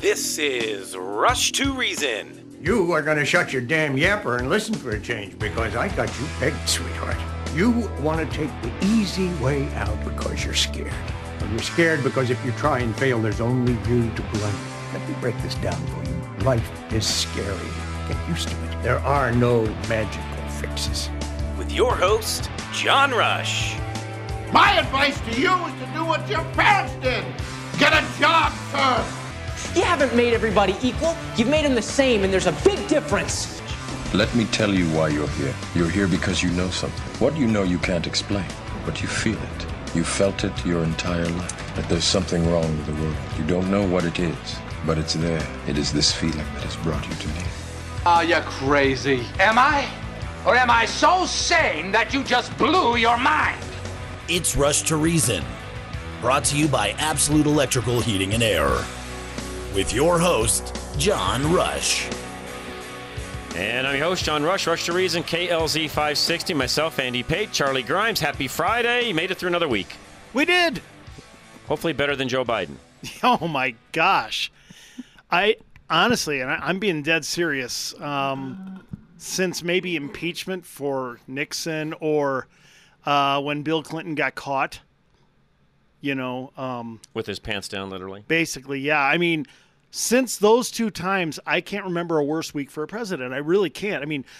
This is Rush to Reason. You are going to shut your damn yapper and listen for a change because I got you pegged, sweetheart. You want to take the easy way out because you're scared. And you're scared because if you try and fail, there's only you to blame. Let me break this down for you. Life is scary. Get used to it. There are no magical fixes. With your host, John Rush. My advice to you is to do what your parents did. Get a job, sir. You haven't made everybody equal. You've made them the same, and there's a big difference. Let me tell you why you're here. You're here because you know something. What you know you can't explain, but you feel it. You felt it your entire life, that there's something wrong with the world. You don't know what it is, but it's there. It is this feeling that has brought you to me. Are you crazy? Am I? Or am I so sane that you just blew your mind? It's Rush to Reason, brought to you by Absolute Electrical Heating and Air, with your host, John Rush. And I'm your host, John Rush, Rush to Reason, KLZ 560, myself, Andy Pate, Charlie Grimes. Happy Friday. You made it through another week. We did. Hopefully better than Joe Biden. Oh, my gosh. I honestly, and I'm being dead serious, since maybe impeachment for Nixon or when Bill Clinton got caught, with his pants down, literally. Basically, yeah. I mean, since those two times, I can't remember a worse week for a president. I really can't. I mean,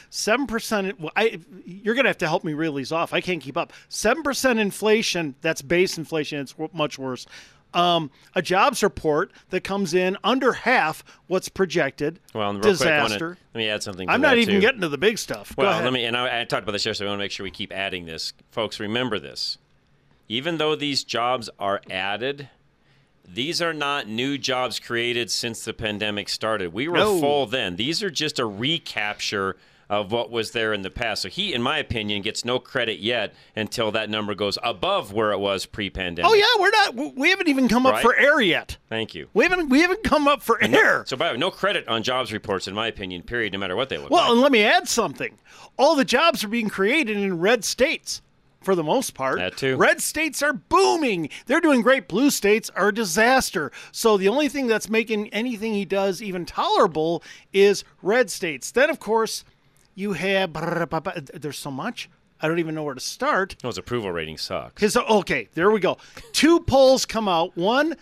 7%, you're going to have to help me reel these off. I can't keep up. 7% inflation, that's base inflation. It's much worse. A jobs report that comes in under half what's projected. Well, and disaster. Let me add something to I'm that, not even too. getting to the big stuff. Well, Go ahead. I talked about this yesterday. I want to make sure we keep adding this. Folks, remember this. Even though these jobs are added, these are not new jobs created since the pandemic started. We were full then. These are just a recapture of what was there in the past. So he, in my opinion, gets no credit yet until that number goes above where it was pre-pandemic. Oh yeah, we haven't even come up for air yet. Thank you. We haven't come up for air. So by the way, no credit on jobs reports, in my opinion, period, no matter what they look like. Well, and let me add something. All the jobs are being created in red states. For the most part. That too. Red states are booming. They're doing great. Blue states are a disaster. So the only thing that's making anything he does even tolerable is red states. Then, of course, you have... There's so much. I don't even know where to start. His approval rating sucks. Okay, there we go. Two polls come out. One,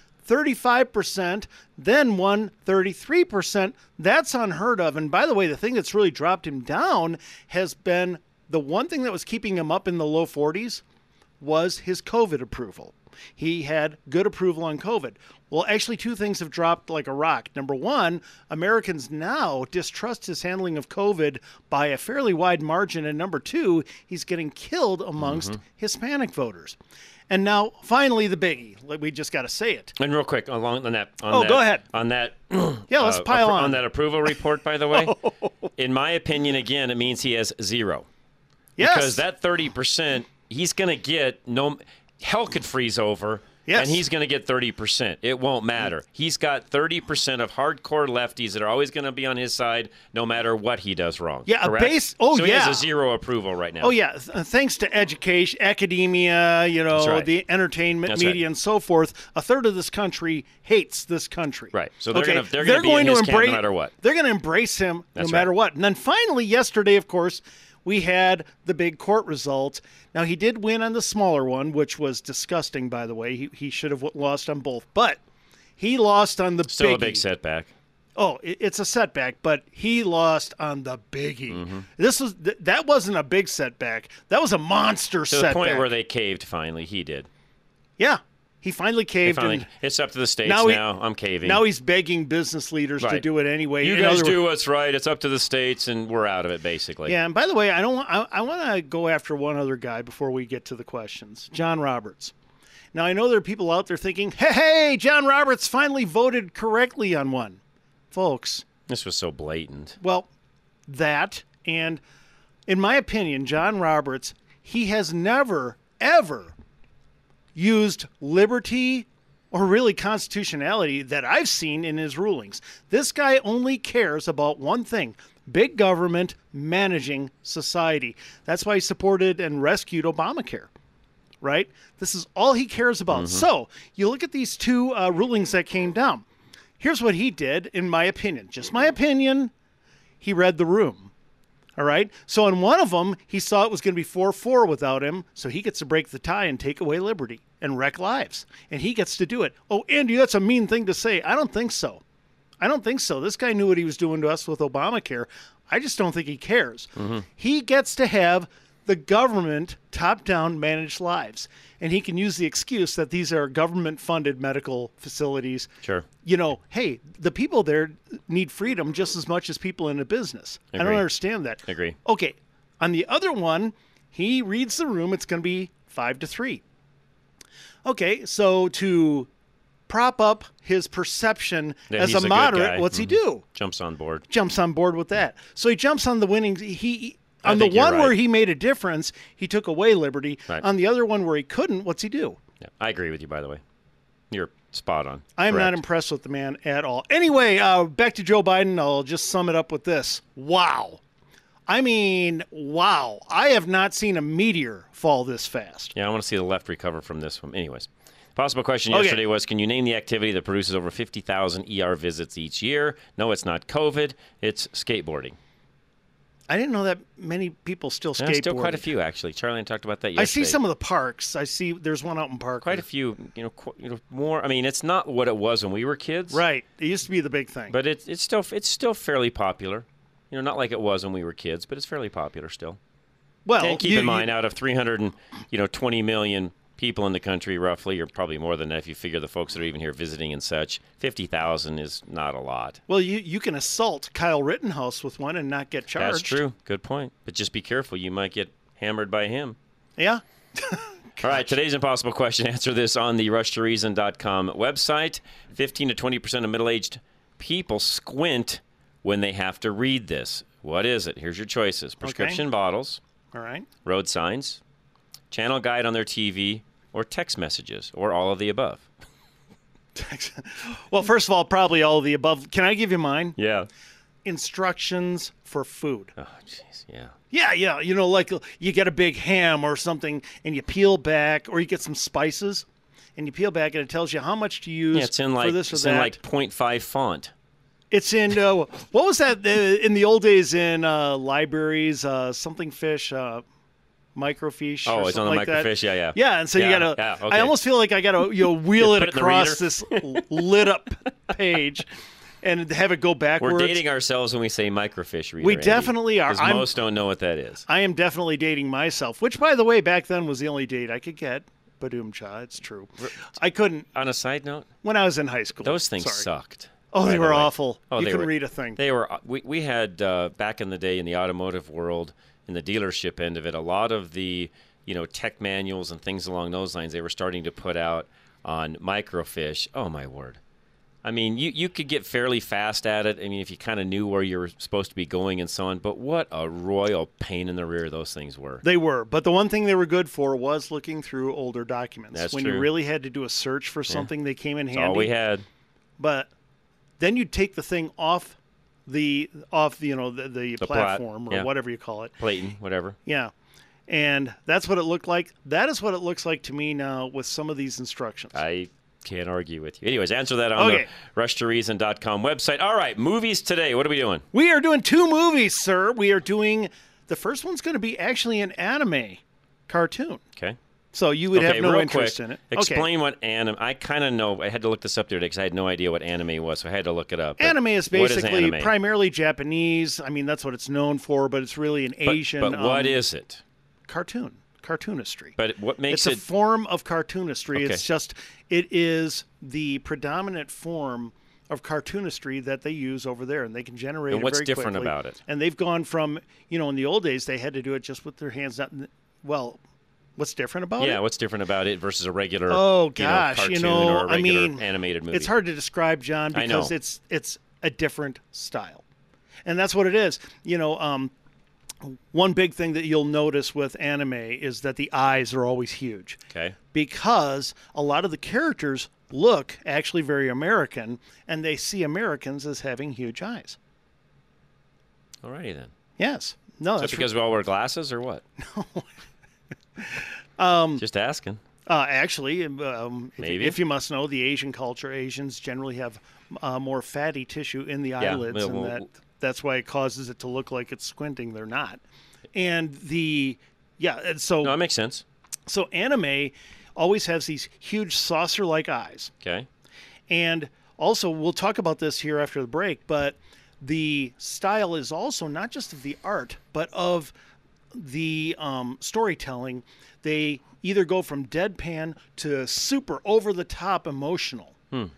35%, then one, 33%. That's unheard of. And by the way, the thing that's really dropped him down has been... The one thing that was keeping him up in the low 40s was his COVID approval. He had good approval on COVID. Well, actually, two things have dropped like a rock. Number one, Americans now distrust his handling of COVID by a fairly wide margin. And number two, he's getting killed amongst Hispanic voters. And now, finally, the biggie. We just got to say it. And real quick, go ahead. On that, yeah, let's pile on. On that approval report, by the way, in my opinion, again, it means he has zero. Yes. Because that 30%, he's going to get hell could freeze over, and he's going to get 30%. It won't matter. He's got 30% of hardcore lefties that are always going to be on his side no matter what he does wrong. Yeah, correct? So he has a zero approval right now. Oh, yeah. Thanks to education, academia, the entertainment, media, and so forth, a third of this country hates this country. Right. So they're going to be in his camp no matter what. They're going to embrace him no matter what. And then finally, yesterday, of course, we had the big court result. Now, he did win on the smaller one, which was disgusting, by the way. He should have lost on both. But he lost on the Still biggie. a big setback. Oh, it's a setback, but he lost on the biggie. That wasn't a big setback. That was a monster setback. To the point where they caved finally. He did. Yeah. He finally caved. It's up to the states now. I'm caving. Now he's begging business leaders to do it anyway. You guys do what's right. It's up to the states, and we're out of it, basically. Yeah, and by the way, I want to go after one other guy before we get to the questions. John Roberts. Now, I know there are people out there thinking, hey, John Roberts finally voted correctly on one. Folks. This was so blatant. Well, that, and in my opinion, John Roberts, he has never, ever used liberty or really constitutionality that I've seen in his rulings. This guy only cares about one thing: big government managing society. That's why he supported and rescued Obamacare, right? This is all he cares about. So you look at these two rulings that came down. here's what he did, in my opinion. Just my opinion. He read the room. All right? So in one of them, he saw it was going to be 4-4 without him, so he gets to break the tie and take away liberty and wreck lives. And he gets to do it. Oh, Andy, that's a mean thing to say. I don't think so. I don't think so. This guy knew what he was doing to us with Obamacare. I just don't think he cares. He gets to have the government top-down manage lives. And he can use the excuse that these are government-funded medical facilities. Sure. You know, hey, the people there need freedom just as much as people in a business. I don't understand that. Agree. Okay. On the other one, he reads the room. It's going to be 5-3. Okay, so to prop up his perception as a moderate, what's he do? Jumps on board. Jumps on board with that. So he jumps on the winning. On the one where he made a difference, he took away liberty. Right. On the other one where he couldn't, what's he do? Yeah, I agree with you, by the way. You're spot on. I'm not impressed with the man at all. Anyway, back to Joe Biden. I'll just sum it up with this. Wow. I mean, wow. I have not seen a meteor fall this fast. Yeah, I want to see the left recover from this one. Anyways, possible question yesterday was, can you name the activity that produces over 50,000 ER visits each year? No, it's not COVID. It's skateboarding. I didn't know that many people still skateboard. Still quite a few, actually. Charlie and I talked about that yesterday. I see some of the parks. I see there's one out in Park. Quite a few, more. I mean, it's not what it was when we were kids. Right. It used to be the big thing. But it's still fairly popular. Not like it was when we were kids, but it's fairly popular still. Well, and keep in mind, out of 320 million people in the country, roughly, or probably more than that if you figure the folks that are even here visiting and such, 50,000 is not a lot. Well, you can assault Kyle Rittenhouse with one and not get charged. That's true. Good point. But just be careful. You might get hammered by him. Yeah. All right, today's impossible question. Answer this on the RushToReason.com website. 15 to 20% of middle-aged people squint when they have to read this. What is it? Here's your choices. Prescription bottles. All right. Road signs. Channel guide on their TV. Or text messages, or all of the above. Well, first of all, probably all of the above. Can I give you mine? Yeah. Instructions for food. Oh, jeez, yeah. Yeah. Like you get a big ham or something, and you peel back, or you get some spices, and you peel back, and it tells you how much to use it's in for this or that. It's in like 0.5 font. It's in, what was that in the old days in libraries, something fish, microfiche. Oh, it's on the like microfiche. That. Yeah. And so you gotta. Yeah, okay. I almost feel like I gotta wheel it across this lit up page, and have it go backwards. We're dating ourselves when we say microfiche reader. We definitely are. Because most don't know what that is. I am definitely dating myself, which, by the way, back then was the only date I could get. Badoom-cha, it's true. I couldn't. On a side note, when I was in high school, those things sucked. Oh, they were awful. Oh, you couldn't read a thing. They were. We had back in the day in the automotive world, in the dealership end of it, a lot of the tech manuals and things along those lines, they were starting to put out on microfiche. Oh, my word. I mean, you could get fairly fast at it. I mean, if you kind of knew where you were supposed to be going and so on. But what a royal pain in the rear those things were. They were. But the one thing they were good for was looking through older documents. That's when true. you really had to do a search for something, they came in handy. That's all we had. But then you'd take the thing off the platform or whatever you call it. Platen, whatever. Yeah. And that's what it looked like. That is what it looks like to me now with some of these instructions. I can't argue with you. Anyways, answer that on the RushToReason.com website. All right, movies today. What are we doing? We are doing 2 movies, sir. We are doing the first one's going to be actually an anime cartoon. Okay. So you would have no interest in it. Explain what anime. I kind of know. I had to look this up the other day because I had no idea what anime was, so I had to look it up. Anime is basically primarily Japanese. I mean, that's what it's known for, but it's really an Asian. But what is it? Cartoonistry. But what makes it's a form of cartoonistry. Okay. It's just it is the predominant form of cartoonistry that they use over there, and they can generate and it what's very different quickly. about it? And they've gone from, in the old days they had to do it just with their hands. What's different about it? Yeah, what's different about it versus a regular cartoon or a regular animated movie? It's hard to describe, John, because it's a different style. And that's what it is. One big thing that you'll notice with anime is that the eyes are always huge. Okay. Because a lot of the characters look actually very American, and they see Americans as having huge eyes. Alrighty then. Yes. No, that's because we all wear glasses or what? No. Just asking. Actually, Maybe. if you must know, the Asian culture, Asians generally have more fatty tissue in the eyelids, and that's why it causes it to look like it's squinting. They're not. And so No, that makes sense. So anime always has these huge saucer-like eyes. Okay. And also, we'll talk about this here after the break, but the style is also not just of the art, but of the storytelling. They either go from deadpan to super over-the-top emotional,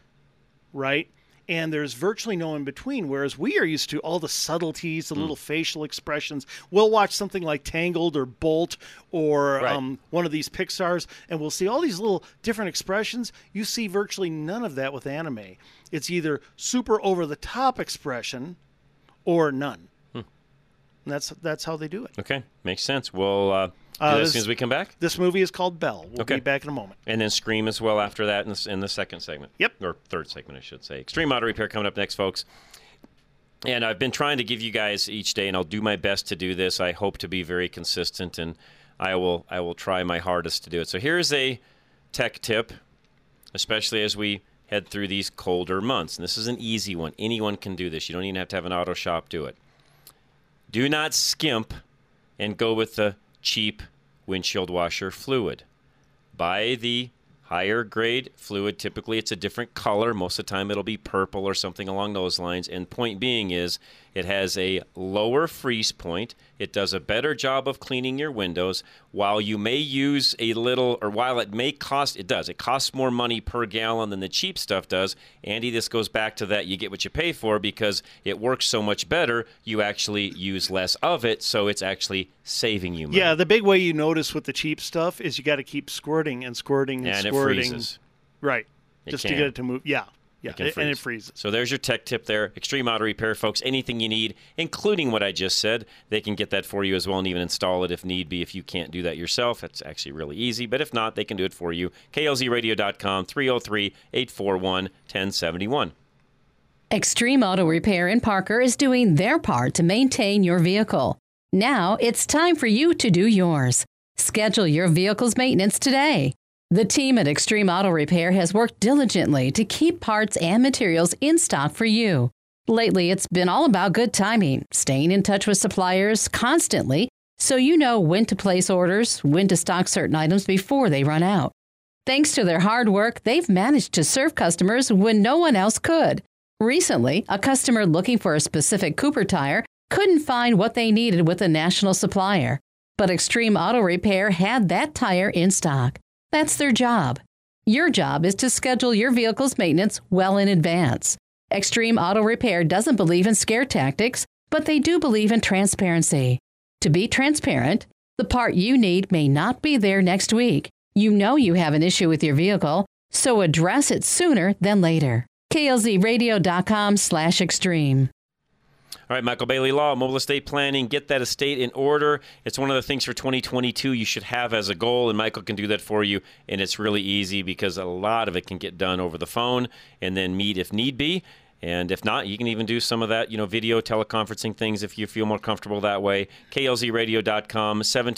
right? And there's virtually no in between, whereas we are used to all the subtleties, the little facial expressions. We'll watch something like Tangled or Bolt or one of these Pixars, and we'll see all these little different expressions. You see virtually none of that with anime. It's either super over-the-top expression or none. And that's how they do it. Okay, makes sense. We'll do that as soon as we come back. This movie is called Belle. We'll be back in a moment. And then Scream as well after that in the second segment. Yep. Or third segment, I should say. Extreme Auto Repair coming up next, folks. And I've been trying to give you guys each day, and I'll do my best to do this. I hope to be very consistent, and I will try my hardest to do it. So here's a tech tip, especially as we head through these colder months. And this is an easy one. Anyone can do this. You don't even have to have an auto shop do it. Do not skimp and go with the cheap windshield washer fluid. Buy the higher grade fluid. Typically it's a different color. Most of the time it'll be purple or something along those lines. And point being is it has a lower freeze point. It does a better job of cleaning your windows. While you may use a little, or while it may cost, it costs more money per gallon than the cheap stuff does. Andy, this goes back to that you get what you pay for because it works so much better. You actually use less of it, so it's actually saving you money. Yeah, the big way you notice with the cheap stuff is you got to keep squirting and squirting and squirting. It freezes. Right. Just to get it to move. Yeah. Yeah, and it freezes. So there's your tech tip there. Extreme Auto Repair, folks. Anything you need, including what I just said, they can get that for you as well and even install it if need be. If you can't do that yourself, it's actually really easy. But if not, they can do it for you. KLZradio.com, 303-841-1071. Extreme Auto Repair in Parker is doing their part to maintain your vehicle. Now it's time for you to do yours. Schedule your vehicle's maintenance today. The team at Extreme Auto Repair has worked diligently to keep parts and materials in stock for you. Lately, it's been all about good timing, staying in touch with suppliers constantly so you know when to place orders, when to stock certain items before they run out. Thanks to their hard work, they've managed to serve customers when no one else could. Recently, a customer looking for a specific Cooper tire couldn't find what they needed with a national supplier, but Extreme Auto Repair had that tire in stock. That's their job. Your job is to schedule your vehicle's maintenance well in advance. Extreme Auto Repair doesn't believe in scare tactics, but they do believe in transparency. To be transparent, the part you need may not be there next week. You know you have an issue with your vehicle, so address it sooner than later. KLZradio.com/extreme. All right, Michael Bailey Law, Mobile Estate Planning. Get that estate in order. It's one of the things for 2022 you should have as a goal, and Michael can do that for you. And it's really easy because a lot of it can get done over the phone and then meet if need be. And if not, you can even do some of that, video teleconferencing things if you feel more comfortable that way. KLZradio.com,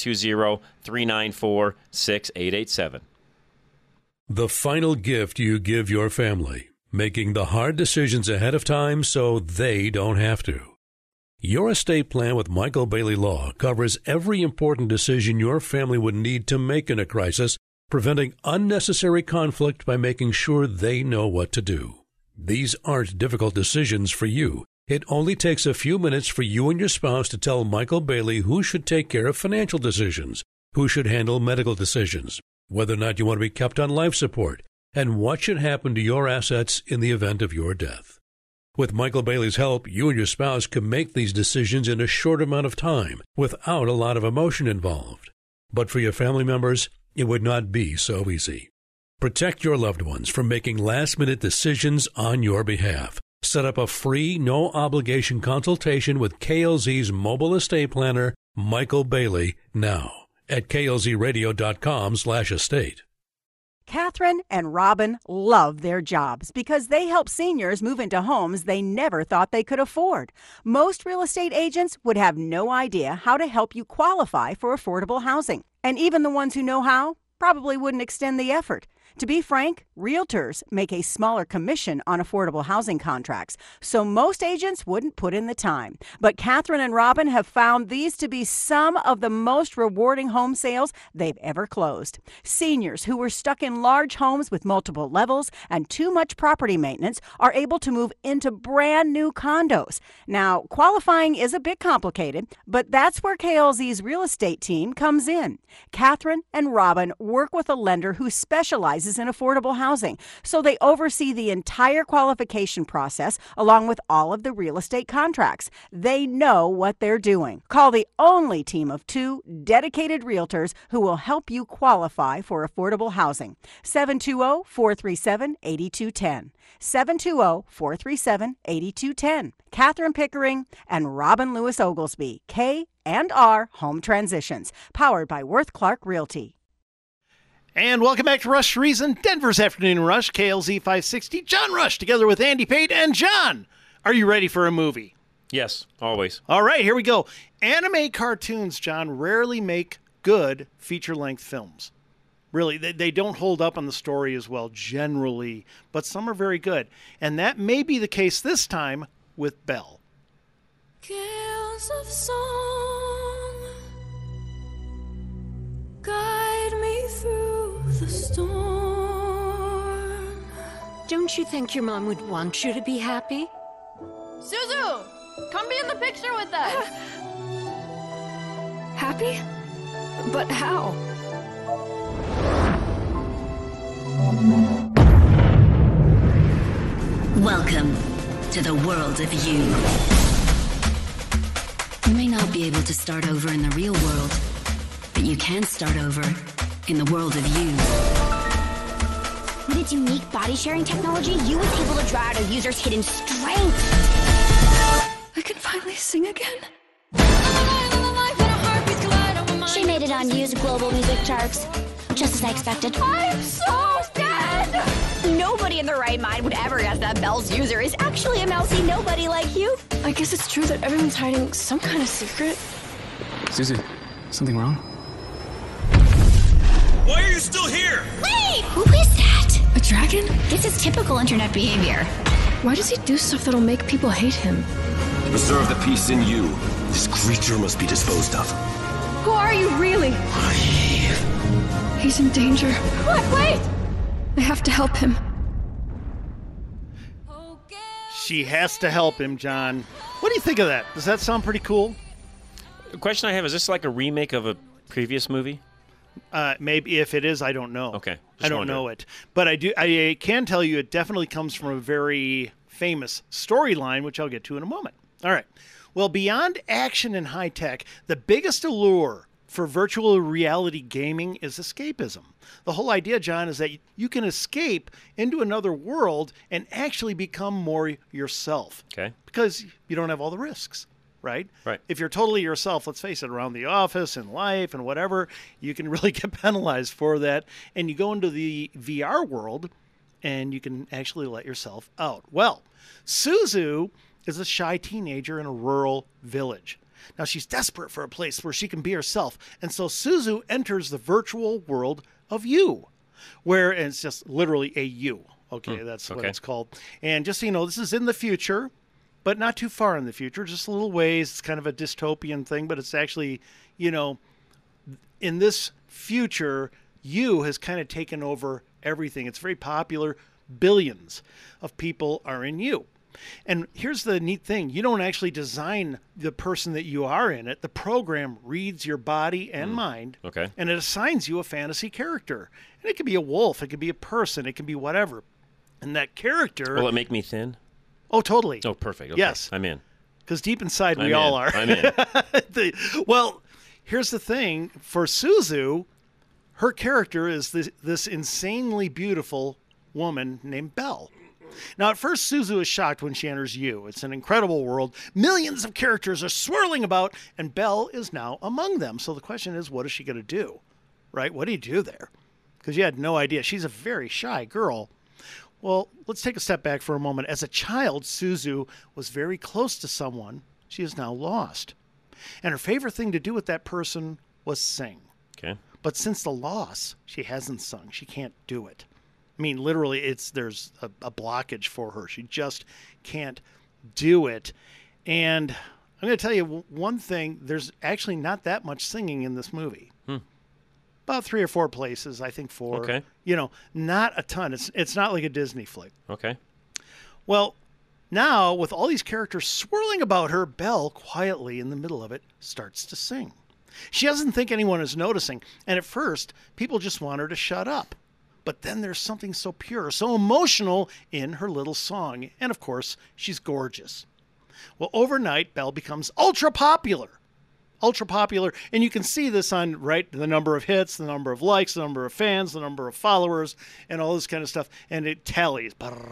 720-394-6887. The final gift you give your family, making the hard decisions ahead of time so they don't have to. Your estate plan with Michael Bailey Law covers every important decision your family would need to make in a crisis, preventing unnecessary conflict by making sure they know what to do. These aren't difficult decisions for you. It only takes a few minutes for you and your spouse to tell Michael Bailey who should take care of financial decisions, who should handle medical decisions, whether or not you want to be kept on life support, and what should happen to your assets in the event of your death. With Michael Bailey's help, you and your spouse can make these decisions in a short amount of time without a lot of emotion involved. But for your family members, it would not be so easy. Protect your loved ones from making last-minute decisions on your behalf. Set up a free, no-obligation consultation with KLZ's mobile estate planner, Michael Bailey, now at klzradio.com/estate. Catherine and Robin love their jobs because they help seniors move into homes they never thought they could afford. Most real estate agents would have no idea how to help you qualify for affordable housing. And even the ones who know how probably wouldn't extend the effort. To be frank, realtors make a smaller commission on affordable housing contracts, so most agents wouldn't put in the time. But Catherine and Robin have found these to be some of the most rewarding home sales they've ever closed. Seniors who were stuck in large homes with multiple levels and too much property maintenance are able to move into brand new condos. Now, qualifying is a bit complicated, but that's where KLZ's real estate team comes in. Catherine and Robin work with a lender who specializes in affordable housing, so they oversee the entire qualification process along with all of the real estate contracts. They know what they're doing. Call the only team of 2 dedicated realtors who will help you qualify for affordable housing. 720-437-8210. 720-437-8210. Catherine Pickering and Robin Lewis Oglesby, K&R Home Transitions, powered by Worth Clark Realty. And welcome back to Rush Reason, Denver's Afternoon Rush, KLZ 560. John Rush together with Andy Pate. And John, are you ready for a movie? Yes, always. All right, here we go. Anime cartoons, John, rarely make good feature-length films. Really, they don't hold up on the story as well generally, but some are very good. And that may be the case this time with Belle. Gales of song guide me through the storm. Don't you think your mom would want you to be happy? Suzu, come be in the picture with us. Happy? But how? Welcome to the world of you. You may not be able to start over in the real world, but you can start over in the world of you. With its unique body-sharing technology, you was able to draw out a user's hidden strength. I can finally sing again. She made it on U's global music charts, just as I expected. I'm so dead! Nobody in their right mind would ever guess that Belle's user is actually a mousy nobody like you. I guess it's true that everyone's hiding some kind of secret. Susie, something wrong? Why are you still here? Wait! Who is that? A dragon? This is typical internet behavior. Why does he do stuff that'll make people hate him? To preserve the peace in you, this creature must be disposed of. Who are you really? He's in danger. What? Wait! I have to help him. She has to help him, John. What do you think of that? Does that sound pretty cool? The question I have, is this like a remake of a previous movie? Maybe. If it is, I don't know. Okay. I don't know it. But I can tell you it definitely comes from a very famous storyline, which I'll get to in a moment. All right. Well, beyond action and high tech, the biggest allure for virtual reality gaming is escapism. The whole idea, John, is that you can escape into another world and actually become more yourself. Okay. Because you don't have all the risks, right? Right. If you're totally yourself, let's face it, around the office and life and whatever, you can really get penalized for that. And you go into the VR world and you can actually let yourself out. Well, Suzu is a shy teenager in a rural village. Now, she's desperate for a place where she can be herself. And so Suzu enters the virtual world of you, where it's just literally a you. Okay, that's what it's called. And just so you know, this is in the future, but not too far in the future, just a little ways. It's kind of a dystopian thing, but it's actually, you know, in this future, you has kind of taken over everything. It's very popular. Billions of people are in you. And here's the neat thing. You don't actually design the person that you are in it. The program reads your body and mind, and it assigns you a fantasy character. And it could be a wolf. It could be a person. It can be whatever. And that character... Will it make me thin? Oh, totally. Oh, perfect. Okay. Yes. I'm in. Because deep inside, we all are. I'm in. Well, here's the thing. For Suzu, her character is this insanely beautiful woman named Belle. Now, at first, Suzu is shocked when she enters you. It's an incredible world. Millions of characters are swirling about, and Belle is now among them. So the question is, what is she going to do? Right? What do you do there? Because you had no idea. She's a very shy girl. Well, let's take a step back for a moment. As a child, Suzu was very close to someone she is now lost. And her favorite thing to do with that person was sing. Okay. But since the loss, she hasn't sung. She can't do it. I mean, literally, there's a blockage for her. She just can't do it. And I'm going to tell you one thing. There's actually not that much singing in this movie. About 3 or 4 places, I think 4. Okay. Not a ton. It's not like a Disney flick. Okay. Well, now, with all these characters swirling about her, Belle, quietly in the middle of it, starts to sing. She doesn't think anyone is noticing, and at first, people just want her to shut up. But then there's something so pure, so emotional in her little song. And, of course, she's gorgeous. Well, overnight, Belle becomes ultra popular. Ultra popular, and you can see this on the number of hits, the number of likes, the number of fans, the number of followers, and all this kind of stuff, and it tallies.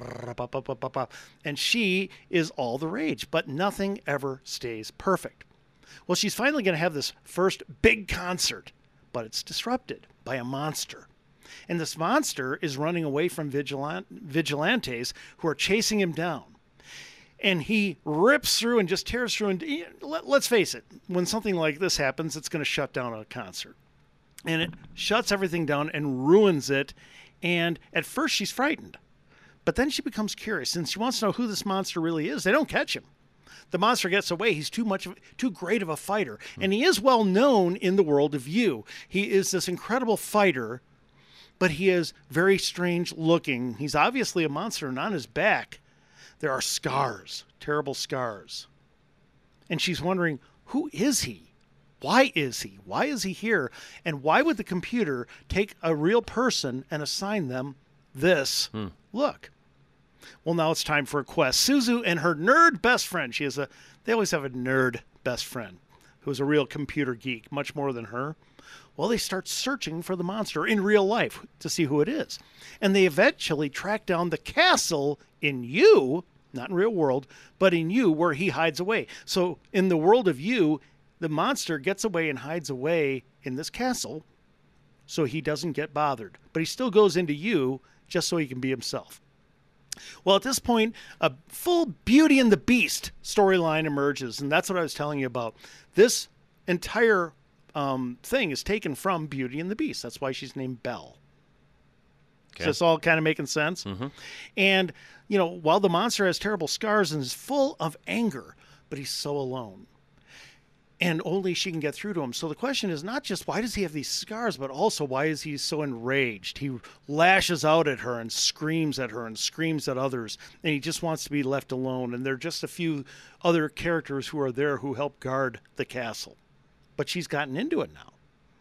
And she is all the rage, but nothing ever stays perfect. Well, she's finally going to have this first big concert, but it's disrupted by a monster. And this monster is running away from vigilantes who are chasing him down. And he rips through and just tears through. And let's face it, when something like this happens, it's going to shut down a concert. And it shuts everything down and ruins it. And at first she's frightened. But then she becomes curious, and she wants to know who this monster really is. They don't catch him. The monster gets away. He's too great of a fighter. And he is well known in the world of you. He is this incredible fighter, but he is very strange looking. He's obviously a monster, and on his back, there are scars, terrible scars. And she's wondering, who is he? Why is he? Why is he here? And why would the computer take a real person and assign them this look? Well, now it's time for a quest. Suzu and her nerd best friend. They always have a nerd best friend who's a real computer geek, much more than her. Well, they start searching for the monster in real life to see who it is. And they eventually track down the castle in you, not in real world, but in you where he hides away. So in the world of you, the monster gets away and hides away in this castle so he doesn't get bothered. But he still goes into you just so he can be himself. Well, at this point, a full Beauty and the Beast storyline emerges, and that's what I was telling you about. This entire thing is taken from Beauty and the Beast. That's why she's named Belle. Okay. So it's all kind of making sense. Mm-hmm. And, while the monster has terrible scars and is full of anger, but he's so alone. And only she can get through to him. So the question is not just why does he have these scars, but also why is he so enraged? He lashes out at her and screams at her and screams at others. And he just wants to be left alone. And there are just a few other characters who are there who help guard the castle. But she's gotten into it now.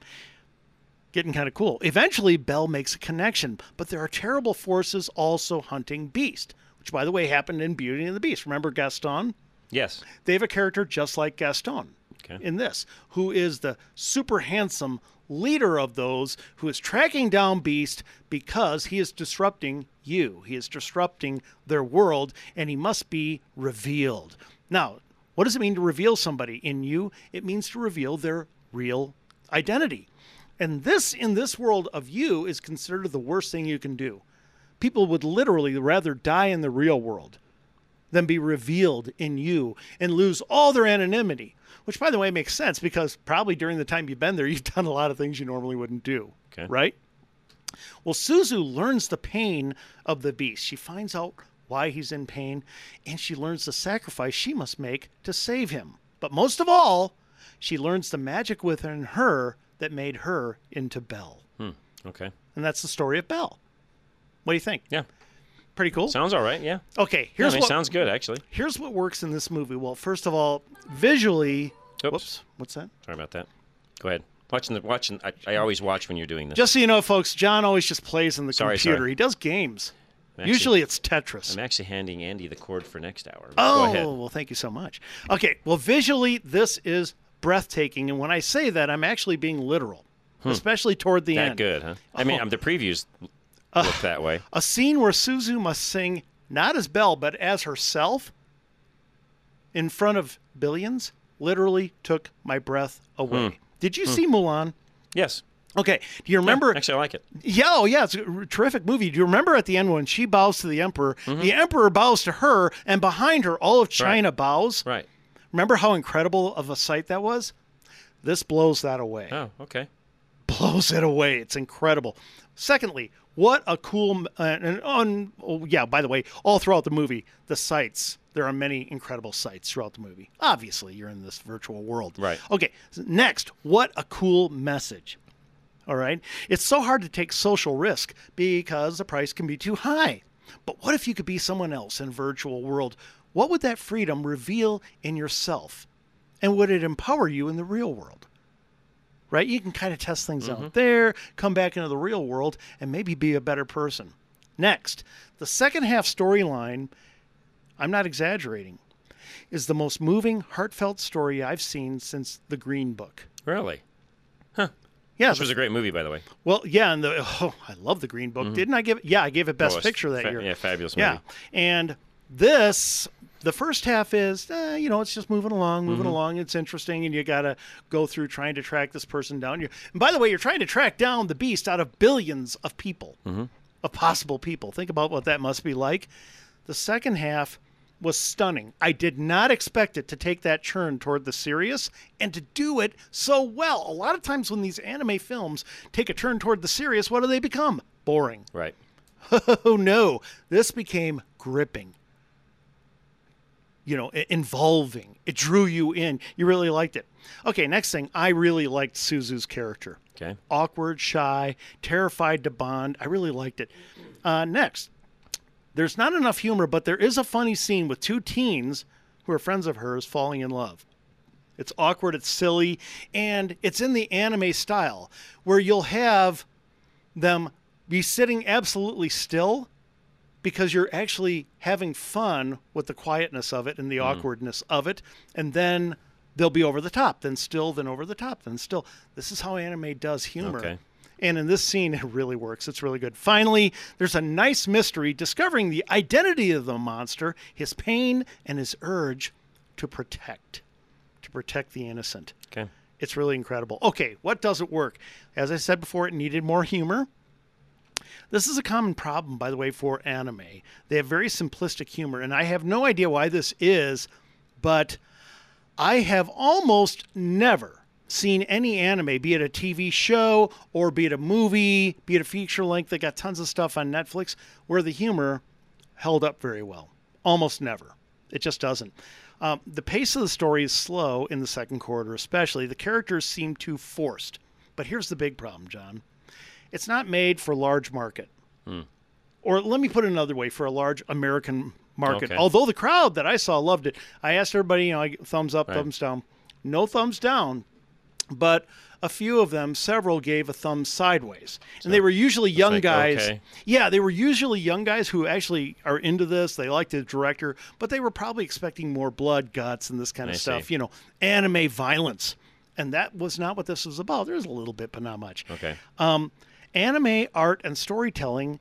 Getting kind of cool. Eventually, Belle makes a connection, but there are terrible forces also hunting Beast, which, by the way, happened in Beauty and the Beast. Remember Gaston? Yes. They have a character just like Gaston in this, who is the super handsome leader of those who is tracking down Beast because he is disrupting you. He is disrupting their world, and he must be revealed. Now, what does it mean to reveal somebody in you? It means to reveal their real identity. And this, in this world of you, is considered the worst thing you can do. People would literally rather die in the real world than be revealed in you and lose all their anonymity, which, by the way, makes sense because probably during the time you've been there, you've done a lot of things you normally wouldn't do, right? Well, Suzu learns the pain of the Beast. She finds out why he's in pain, and she learns the sacrifice she must make to save him. But most of all, she learns the magic within her that made her into Belle. Okay. And that's the story of Belle. What do you think? Yeah. Pretty cool? Sounds all right, yeah. Okay, sounds good, actually. Here's what works in this movie. Well, first of all, visually... Whoops. What's that? Sorry about that. Go ahead. Watching. I always watch when you're doing this. Just so you know, folks, John always just plays in the computer. Sorry. He does games. Usually it's Tetris. I'm actually handing Andy the cord for next hour. Oh, go ahead. Well, thank you so much. Okay, well, visually, this is breathtaking. And when I say that, I'm actually being literal, especially toward the end. That good, huh? I mean, the previews look that way. A scene where Suzu must sing not as Belle, but as herself in front of billions literally took my breath away. Did you see Mulan? Yes. Okay. Do you remember? Yeah, actually, I like it. Yeah, oh yeah, it's a terrific movie. Do you remember at the end when she bows to the Emperor? The Emperor bows to her, and behind her, all of China bows. Right. Remember how incredible of a sight that was? This blows that away. Oh, okay. blows it away. It's incredible. Secondly, what a cool by the way, all throughout the movie, the sights. There are many incredible sights throughout the movie. Obviously, you're in this virtual world. Right. Okay, next, what a cool message. All right? It's so hard to take social risk because the price can be too high. But what if you could be someone else in a virtual world? What would that freedom reveal in yourself? And would it empower you in the real world? Right? You can kind of test things out there, come back into the real world, and maybe be a better person. Next, the second half storyline, I'm not exaggerating, is the most moving, heartfelt story I've seen since The Green Book. Really? Huh. Yeah, this was a great movie, by the way. Well, yeah, and I love The Green Book. Didn't I give it? Yeah, I gave it Best Picture that year. Yeah, fabulous movie. Yeah, and this, the first half is, it's just moving along. It's interesting, and you got to go through trying to track this person down. And by the way, you're trying to track down the beast out of billions of people, of possible people. Think about what that must be like. The second half was stunning. I did not expect it to take that turn toward the serious and to do it so well. A lot of times when these anime films take a turn toward the serious, what do they become? Boring. Right. Oh, no. This became gripping. Involving. It drew you in. You really liked it. Okay, next thing. I really liked Suzu's character. Okay. Awkward, shy, terrified to bond. I really liked it. Next. There's not enough humor, but there is a funny scene with two teens who are friends of hers falling in love. It's awkward, it's silly, and it's in the anime style where you'll have them be sitting absolutely still because you're actually having fun with the quietness of it and the awkwardness of it, and then they'll be over the top, then still, then over the top, then still. This is how anime does humor. Okay. And in this scene, it really works. It's really good. Finally, there's a nice mystery discovering the identity of the monster, his pain, and his urge to protect the innocent. Okay. It's really incredible. Okay, what doesn't work? As I said before, it needed more humor. This is a common problem, by the way, for anime. They have very simplistic humor, and I have no idea why this is, but I have almost never seen any anime, be it a TV show or be it a movie, be it a feature length that got tons of stuff on Netflix, where the humor held up very well. Almost never. It just doesn't. The pace of the story is slow in the second quarter, especially. The characters seem too forced. But here's the big problem, John. It's not made for large market. Or let me put it another way, for a large American market. Okay. Although the crowd that I saw loved it. I asked everybody, thumbs up, thumbs down. No thumbs down. But a few of them, several, gave a thumb sideways. And they were usually young guys. Okay. Yeah, they were usually young guys who actually are into this. They like the director, but they were probably expecting more blood, guts, and this kind of stuff. Anime violence. And that was not what this was about. There's a little bit, but not much. Okay. Anime art and storytelling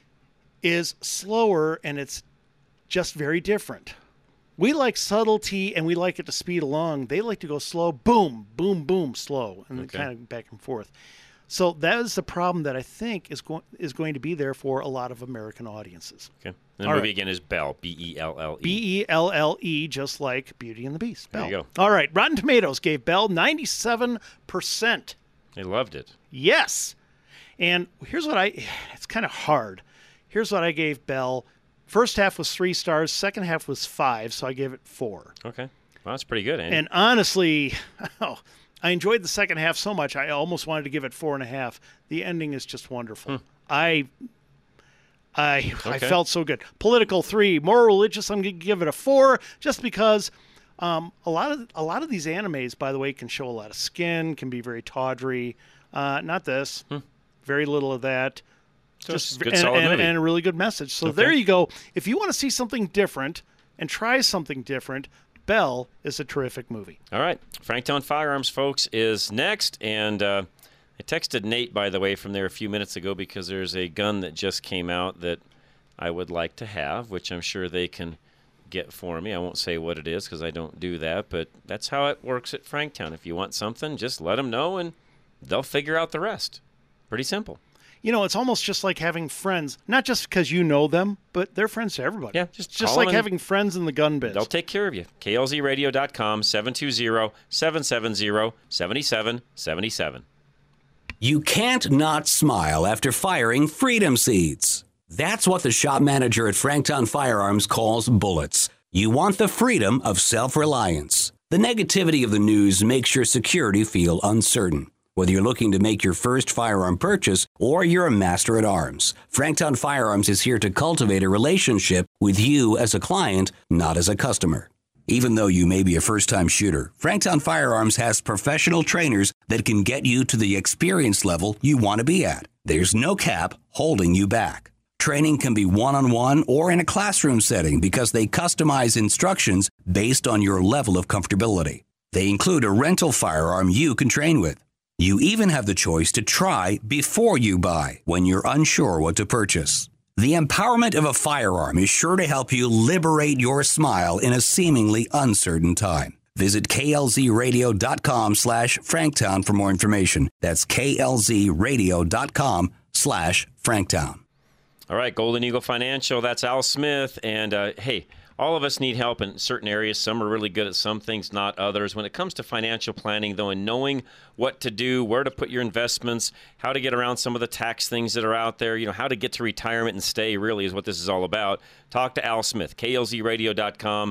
is slower, and it's just very different. We like subtlety, and we like it to speed along. They like to go slow, boom, boom, boom, slow, and then kind of back and forth. So that is the problem that I think is going to be there for a lot of American audiences. Okay. And the movie again is Belle, B-E-L-L-E. B-E-L-L-E, just like Beauty and the Beast. Belle. There you go. All right. Rotten Tomatoes gave Belle 97%. They loved it. Yes. And here's what it's kind of hard. Here's what I gave Belle. First half was 3 stars. Second half was 5, so I gave it 4. Okay. Well, that's pretty good, Andy. And honestly, I enjoyed the second half so much, I almost wanted to give it 4.5. The ending is just wonderful. I felt so good. Political 3, more religious. I'm going to give it a 4, just because a lot of these animes, by the way, can show a lot of skin, can be very tawdry. Not this. Very little of that. So just good, solid movie. And a really good message. So there you go. If you want to see something different and try something different, Belle is a terrific movie. All right. Franktown Firearms, folks, is next. And I texted Nate, by the way, from there a few minutes ago because there's a gun that just came out that I would like to have, which I'm sure they can get for me. I won't say what it is because I don't do that, but that's how it works at Franktown. If you want something, just let them know and they'll figure out the rest. Pretty simple. It's almost just like having friends, not just because you know them, but they're friends to everybody. Yeah, just like having friends in the gun biz. They'll take care of you. KLZradio.com, 720-770-7777. You can't not smile after firing freedom seeds. That's what the shop manager at Franktown Firearms calls bullets. You want the freedom of self-reliance. The negativity of the news makes your security feel uncertain. Whether you're looking to make your first firearm purchase or you're a master at arms, Franktown Firearms is here to cultivate a relationship with you as a client, not as a customer. Even though you may be a first-time shooter, Franktown Firearms has professional trainers that can get you to the experience level you want to be at. There's no cap holding you back. Training can be one-on-one or in a classroom setting because they customize instructions based on your level of comfortability. They include a rental firearm you can train with. You even have the choice to try before you buy when you're unsure what to purchase. The empowerment of a firearm is sure to help you liberate your smile in a seemingly uncertain time. Visit klzradio.com/Franktown for more information. That's klzradio.com/Franktown. All right, Golden Eagle Financial, that's Al Smith. And hey, all of us need help in certain areas. Some are really good at some things, not others. When it comes to financial planning, though, and knowing what to do, where to put your investments, how to get around some of the tax things that are out there, how to get to retirement and stay really is what this is all about. Talk to Al Smith, klzradio.com,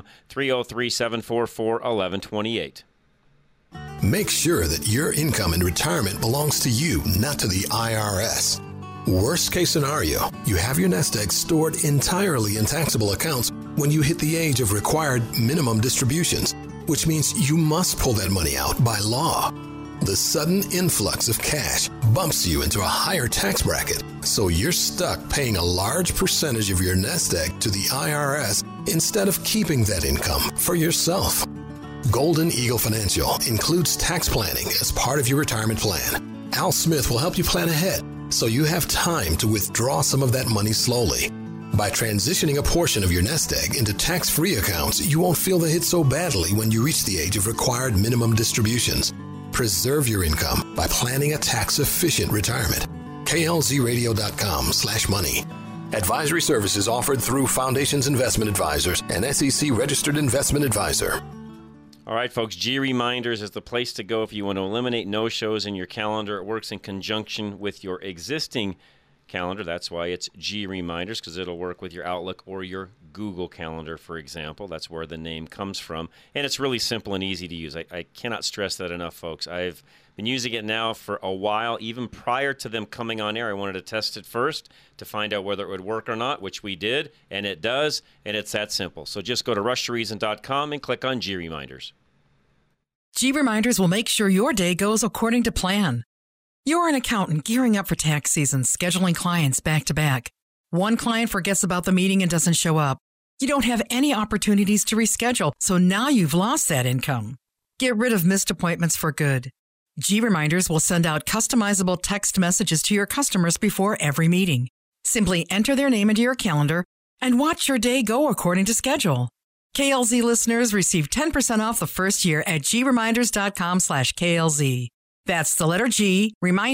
303-744-1128. Make sure that your income in retirement belongs to you, not to the IRS. Worst case scenario, you have your nest egg stored entirely in taxable accounts when you hit the age of required minimum distributions, which means you must pull that money out by law. The sudden influx of cash bumps you into a higher tax bracket, so you're stuck paying a large percentage of your nest egg to the IRS instead of keeping that income for yourself. Golden Eagle Financial includes tax planning as part of your retirement plan. Al Smith will help you plan ahead, so you have time to withdraw some of that money slowly. By transitioning a portion of your nest egg into tax-free accounts, you won't feel the hit so badly when you reach the age of required minimum distributions. Preserve your income by planning a tax-efficient retirement. klzradio.com/money. Advisory services offered through Foundations Investment Advisors, an SEC-registered investment advisor. All right, folks, G Reminders is the place to go if you want to eliminate no-shows in your calendar. It works in conjunction with your existing calendar. That's why it's G Reminders, because it'll work with your Outlook or your Google Calendar, for example. That's where the name comes from. And it's really simple and easy to use. I cannot stress that enough, folks. I've been using it now for a while. Even prior to them coming on air, I wanted to test it first to find out whether it would work or not, which we did, and it does, and it's that simple. So just go to rushtoreason.com and click on G Reminders. G Reminders will make sure your day goes according to plan. You're an accountant gearing up for tax season, scheduling clients back to back. One client forgets about the meeting and doesn't show up. You don't have any opportunities to reschedule, so now you've lost that income. Get rid of missed appointments for good. G Reminders will send out customizable text messages to your customers before every meeting. Simply enter their name into your calendar and watch your day go according to schedule. KLZ listeners receive 10% off the first year at greminders.com/KLZ. That's the letter G,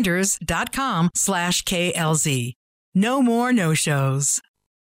reminders.com/KLZ. No more no-shows.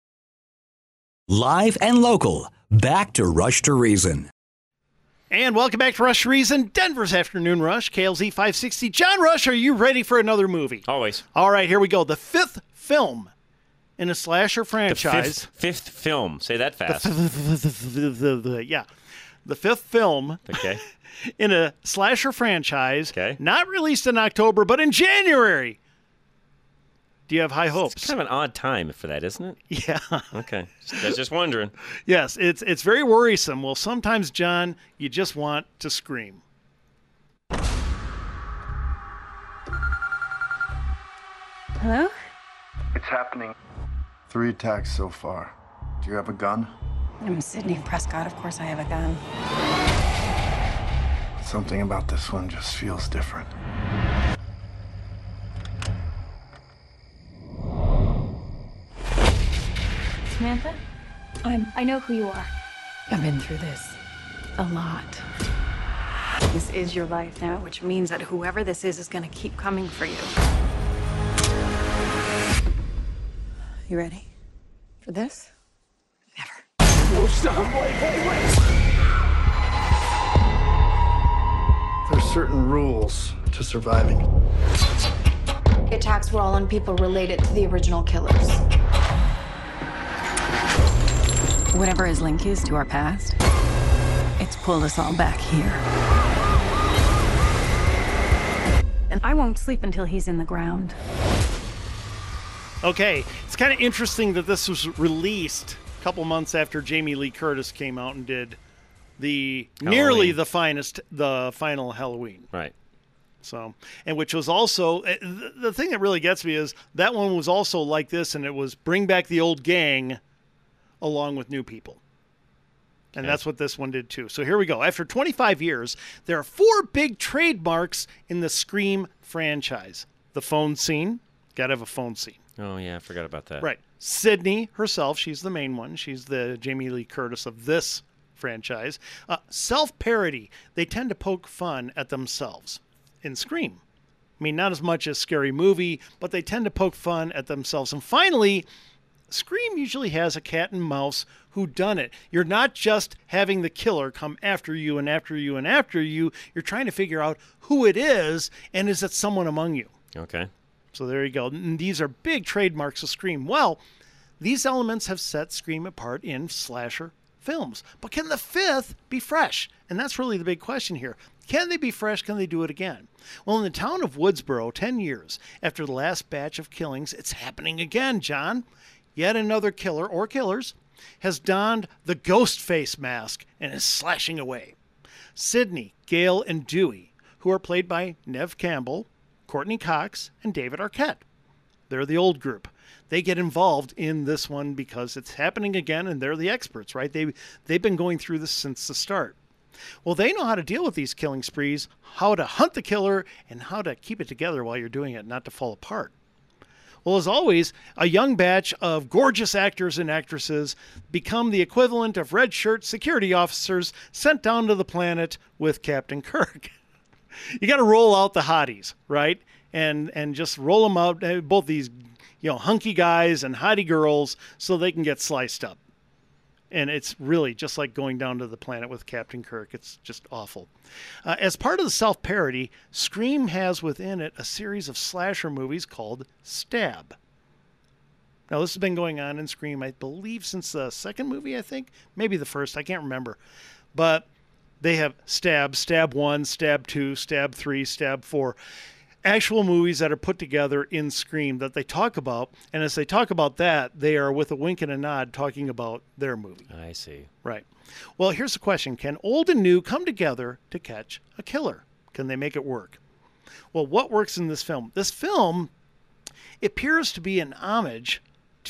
Live and local. Back to Rush to Reason. And welcome back to Rush to Reason, Denver's Afternoon Rush, KLZ 560. John Rush, are you ready for another movie? Always. All right, here we go. The fifth film in a slasher franchise. The fifth film. Say that fast. The fifth film. Okay. In a slasher franchise. Okay. Not released in October, but in January. Do you have high hopes? It's kind of an odd time for that, isn't it? Yeah. Okay. I was just wondering. Yes, it's very worrisome. Well, sometimes, John, you just want to scream. Hello? It's happening. 3 attacks so far. Do you have a gun? I'm Sydney Prescott. Of course I have a gun. Something about this one just feels different. Samantha? I know who you are. I've been through this a lot. This is your life now, which means that whoever this is going to keep coming for you. You ready for this? Never. No, stop. Wait. There's certain rules to surviving. The attacks were all on people related to the original killers. Whatever his link is to our past, it's pulled us all back here. And I won't sleep until he's in the ground. Okay, it's kind of interesting that this was released a couple months after Jamie Lee Curtis came out and did nearly the final Halloween. Right. So, and which was also, the thing that really gets me is that one was also like this, and it was bring back the old gang along with new people. And that's what this one did too. So here we go. After 25 years, there are 4 big trademarks in the Scream franchise. The phone scene. Got to have a phone scene. Oh, yeah, I forgot about that. Right. Sydney herself, she's the main one. She's the Jamie Lee Curtis of this franchise. Self-parody. They tend to poke fun at themselves in Scream. I mean, not as much as Scary Movie, but they tend to poke fun at themselves. And finally, Scream usually has a cat and mouse whodunit. You're not just having the killer come after you and after you and after you. You're trying to figure out who it is, and is it someone among you? Okay. So there you go. And these are big trademarks of Scream. Well, these elements have set Scream apart in slasher films. But can the 5th be fresh? And that's really the big question here. Can they be fresh? Can they do it again? Well, in the town of Woodsboro, 10 years after the last batch of killings, it's happening again, John. Yet another killer or killers has donned the ghost face mask and is slashing away. Sydney, Gail, and Dewey, who are played by Neve Campbell, Courtney Cox, and David Arquette. They're the old group. They get involved in this one because it's happening again, and they're the experts, right? They've been going through this since the start. Well, they know how to deal with these killing sprees, how to hunt the killer, and how to keep it together while you're doing it, not to fall apart. Well, as always, a young batch of gorgeous actors and actresses become the equivalent of red shirt security officers sent down to the planet with Captain Kirk. You got to roll out the hotties, right? And just roll them out, both these, hunky guys and hottie girls, so they can get sliced up. And it's really just like going down to the planet with Captain Kirk. It's just awful. As part of the self-parody, Scream has within it a series of slasher movies called Stab. Now, this has been going on in Scream, I believe, since the second movie, I think. Maybe the first. I can't remember. But they have Stab, Stab 1, Stab 2, Stab 3, Stab 4. Actual movies that are put together in Scream that they talk about. And as they talk about that, they are with a wink and a nod talking about their movie. I see. Right. Well, here's the question. Can old and new come together to catch a killer? Can they make it work? Well, what works in this film? This film appears to be an homage,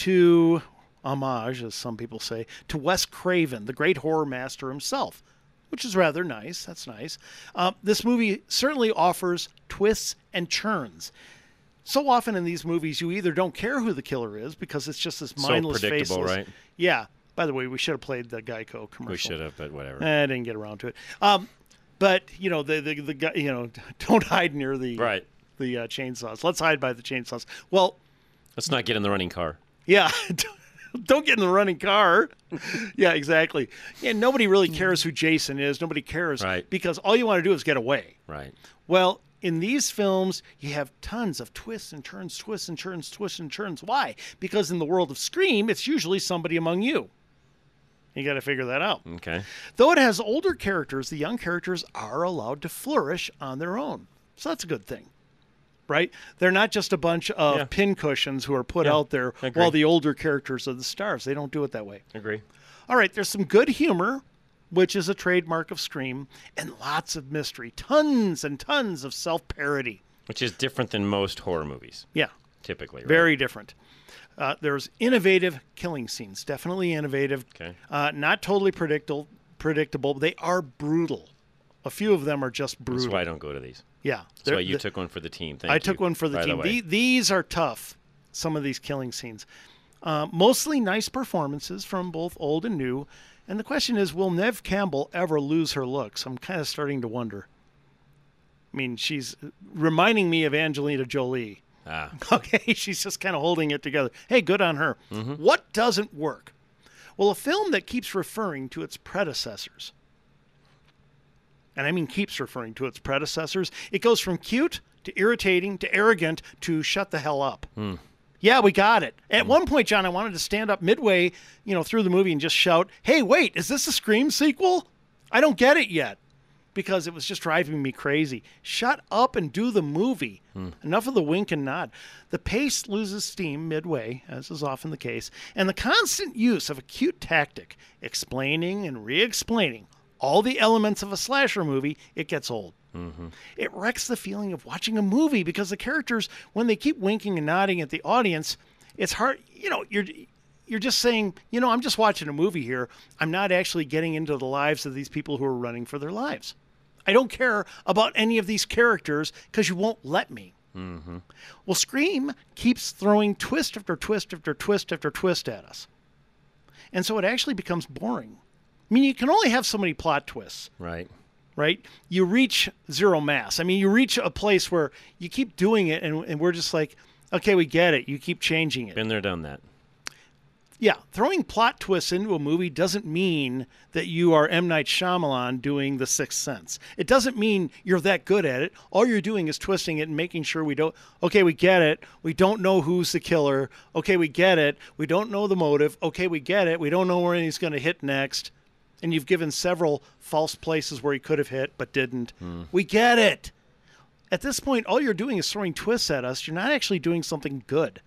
as some people say, to Wes Craven, the great horror master himself, which is rather nice. That's nice. This movie certainly offers twists and turns. So often in these movies, you either don't care who the killer is because it's just this mindless, so predictable, faceless. Right? Yeah. By the way, we should have played the Geico commercial. We should have, but whatever. I didn't get around to it. But the guy, don't hide near the chainsaws. Let's hide by the chainsaws. Well, let's not get in the running car. Yeah. Don't get in the running car. Yeah, exactly. And nobody really cares who Jason is. Nobody cares. Right. Because all you want to do is get away. Right. Well, in these films, you have tons of twists and turns, twists and turns, twists and turns. Why? Because in the world of Scream, it's usually somebody among you. You got to figure that out. Okay. Though it has older characters, the young characters are allowed to flourish on their own. So that's a good thing. Right? They're not just a bunch of pincushions who are put out there while the older characters are the stars. They don't do it that way. Agree. All right, there's some good humor, which is a trademark of Scream, and lots of mystery. Tons and tons of self-parody. Which is different than most horror movies. Yeah. Typically, right? Very different. There's innovative killing scenes. Definitely innovative. Okay. Not totally predictable, but they are brutal. A few of them are just brutal. That's why I don't go to these. Yeah. That's why you took one for the team. Thank you. I took one for the team. way. These are tough, some of these killing scenes. Mostly nice performances from both old and new. And the question is, will Neve Campbell ever lose her looks? I'm kind of starting to wonder. I mean, she's reminding me of Angelina Jolie. Ah. Okay, she's just kind of holding it together. Hey, good on her. Mm-hmm. What doesn't work? Well, a film that keeps referring to its predecessors. And I mean keeps referring to its predecessors. It goes from cute to irritating to arrogant to shut the hell up. Yeah, we got it. At one point, John, I wanted to stand up midway, through the movie and just shout, "Hey, wait, is this a Scream sequel? I don't get it yet." Because it was just driving me crazy. Shut up and do the movie. Enough of the wink and nod. The pace loses steam midway, as is often the case, and the constant use of a cute tactic, explaining and re-explaining all the elements of a slasher movie, it gets old. It wrecks the feeling of watching a movie because the characters, when they keep winking and nodding at the audience, it's hard, you're just saying, I'm just watching a movie here. I'm not actually getting into the lives of these people who are running for their lives. I don't care about any of these characters because you won't let me. Well, Scream keeps throwing twist after twist after twist after twist at us. And so it actually becomes boring. I mean, you can only have so many plot twists. Right? You reach zero mass. I mean, you reach a place where you keep doing it and we're just like, okay, we get it. You keep changing it. Been there, done that. Yeah, throwing plot twists into a movie doesn't mean that you are M. Night Shyamalan doing The Sixth Sense. It doesn't mean you're that good at it. All you're doing is twisting it and making sure we get it. We don't know who's the killer. Okay, we get it. We don't know the motive. Okay, we get it. We don't know where he's going to hit next. And you've given several false places where he could have hit but didn't. We get it. At this point, all you're doing is throwing twists at us. You're not actually doing something good.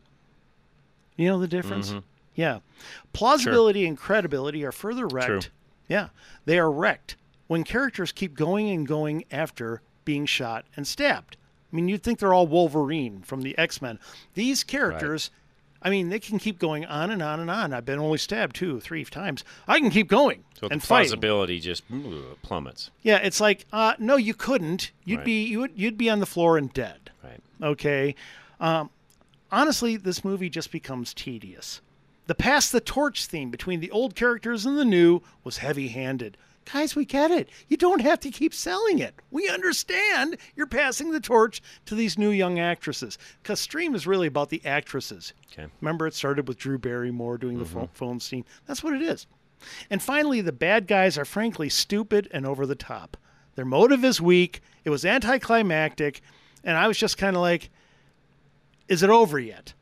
You know the difference? Yeah. Plausibility and credibility are further wrecked. True. Yeah. They are wrecked when characters keep going and going after being shot and stabbed. I mean, you'd think they're all Wolverine from the X-Men. These characters, I mean, they can keep going on and on and on. I've been only stabbed 2-3 times. I can keep going and the fighting. plausibility just plummets. Yeah, it's like, no, you couldn't. You'd be on the floor and dead. Right. Okay. Honestly, this movie just becomes tedious. The pass the torch theme between the old characters and the new was heavy-handed. Guys, we get it. You don't have to keep selling it. We understand you're passing the torch to these new young actresses. Because Scream is really about the actresses. Okay. Remember, it started with Drew Barrymore doing the phone scene. That's what it is. And finally, the bad guys are frankly stupid and over the top. Their motive is weak. It was anticlimactic. And I was just kind of like, is it over yet?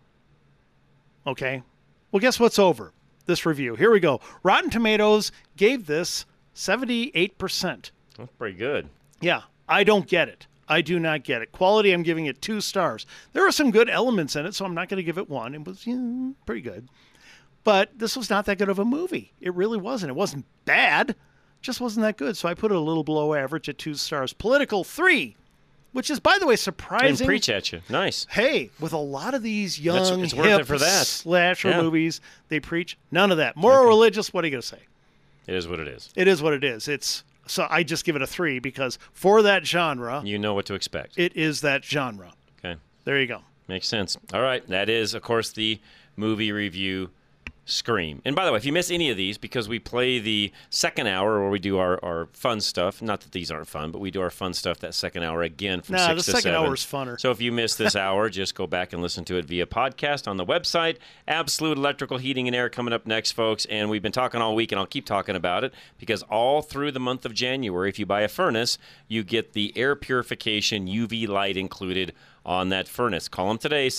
Okay. Well, guess what's over? This review. Here we go. Rotten Tomatoes gave this 78%. That's pretty good. Yeah, I don't get it. I do not get it. Quality, I'm giving it 2 stars. There are some good elements in it, so I'm not going to give it 1. It was pretty good. But this was not that good of a movie. It really wasn't. It wasn't bad. It just wasn't that good. So I put it a little below average at 2 stars. Political, 3. Which is, by the way, surprising. And preach at you. Nice. Hey, with a lot of these young, it's worth hip it for that. slasher movies, they preach none of that. Moral, religious, what are you going to say? It is what it is. It is what it is. So I just give it a 3 because for that genre, you know what to expect. It is that genre. Okay. There you go. Makes sense. All right. That is, of course, the movie review Scream. And by the way, if you miss any of these, because we play the second hour where we do our fun stuff, not that these aren't fun, but we do our fun stuff that second hour again from 6 to 7. The second hour is funner. So if you missed this hour, just go back and listen to it via podcast on the website. Absolute Electrical Heating and Air coming up next, folks. And we've been talking all week, and I'll keep talking about it, because all through the month of January, if you buy a furnace, you get the air purification UV light included on that furnace. Call them today,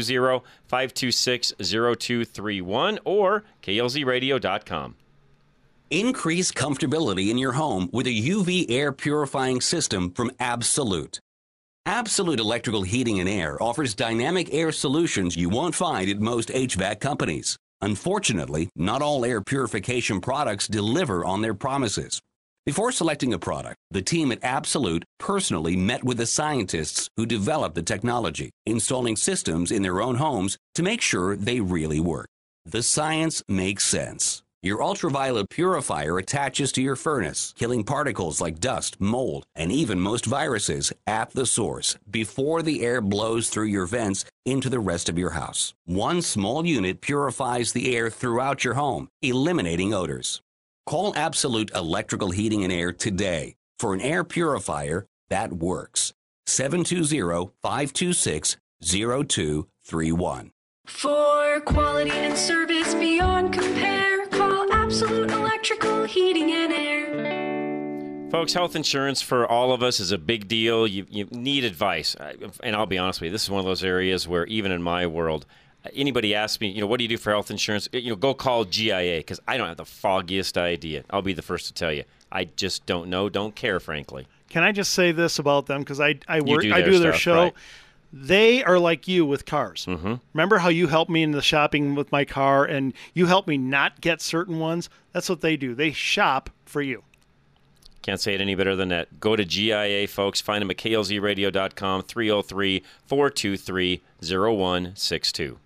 720-526-0231 or klzradio.com. Increase comfortability in your home with a UV air purifying system from Absolute. Absolute Electrical Heating and Air offers dynamic air solutions you won't find at most HVAC companies. Unfortunately, not all air purification products deliver on their promises. Before selecting a product, the team at Absolute personally met with the scientists who developed the technology, installing systems in their own homes to make sure they really work. The science makes sense. Your ultraviolet purifier attaches to your furnace, killing particles like dust, mold, and even most viruses at the source before the air blows through your vents into the rest of your house. One small unit purifies the air throughout your home, eliminating odors. Call Absolute Electrical Heating and Air today for an air purifier that works. 720-526-0231. For quality and service beyond compare, call Absolute Electrical Heating and Air. Folks, health insurance for all of us is a big deal. You need advice. And I'll be honest with you, this is one of those areas where even in my world, anybody asks me, what do you do for health insurance? Go call GIA because I don't have the foggiest idea. I'll be the first to tell you. I just don't know, don't care, frankly. Can I just say this about them? Because I do their stuff, show. Right. They are like you with cars. Mm-hmm. Remember how you helped me in the shopping with my car and you helped me not get certain ones? That's what they do. They shop for you. Can't say it any better than that. Go to GIA, folks. Find them at klzradio.com, 303-423-0162.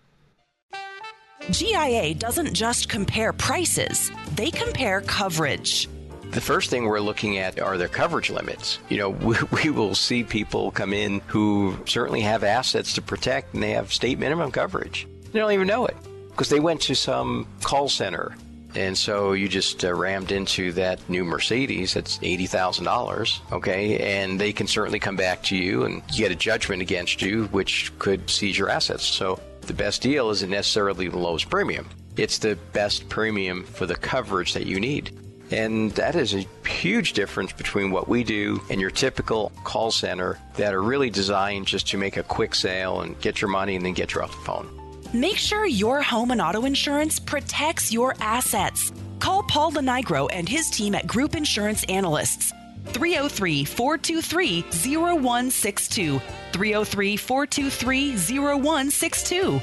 GIA doesn't just compare prices, they compare coverage. The first thing we're looking at are their coverage limits. We will see people come in who certainly have assets to protect and they have state minimum coverage. They don't even know it because they went to some call center. And so you just rammed into that new Mercedes that's $80,000, okay? And they can certainly come back to you and get a judgment against you, which could seize your assets. So the best deal isn't necessarily the lowest premium. It's the best premium for the coverage that you need. And that is a huge difference between what we do and your typical call center that are really designed just to make a quick sale and get your money and then get you off the phone. Make sure your home and auto insurance protects your assets. Call Paul Lenigro and his team at Group Insurance Analysts. 303-423-0162. 303-423-0162.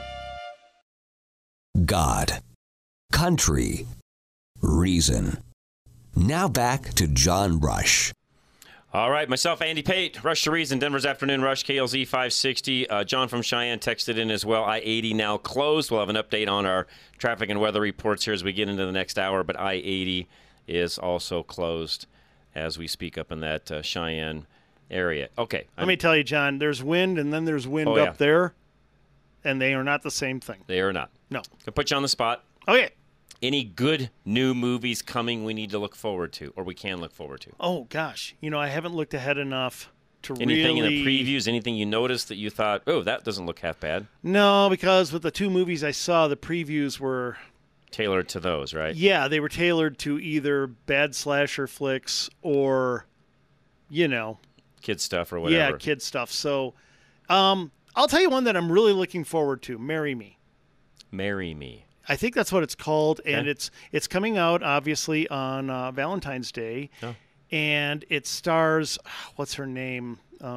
God, country, reason. Now back to John Rush. All right, myself, Andy Pate, Rush to Reason, Denver's Afternoon Rush, KLZ 560. John from Cheyenne texted in as well. I-80 now closed. We'll have an update on our traffic and weather reports here as we get into the next hour, but I-80 is also closed as we speak up in that Cheyenne area. Okay. Let me tell you, John, there's wind and then there's wind up there, and they are not the same thing. They are not. No. I'll put you on the spot. Okay. Any good new movies coming we need to look forward to, or we can look forward to? Oh, gosh. I haven't looked ahead enough to anything really... in the previews, anything you noticed that you thought, oh, that doesn't look half bad? No, because with the two movies I saw, the previews were... tailored to those, right? Yeah, they were tailored to either bad slasher flicks or, kid stuff or whatever. Yeah, kid stuff. So I'll tell you one that I'm really looking forward to, Marry Me. Marry Me. I think that's what it's called, and it's coming out, obviously, on Valentine's Day, and it stars, what's her name,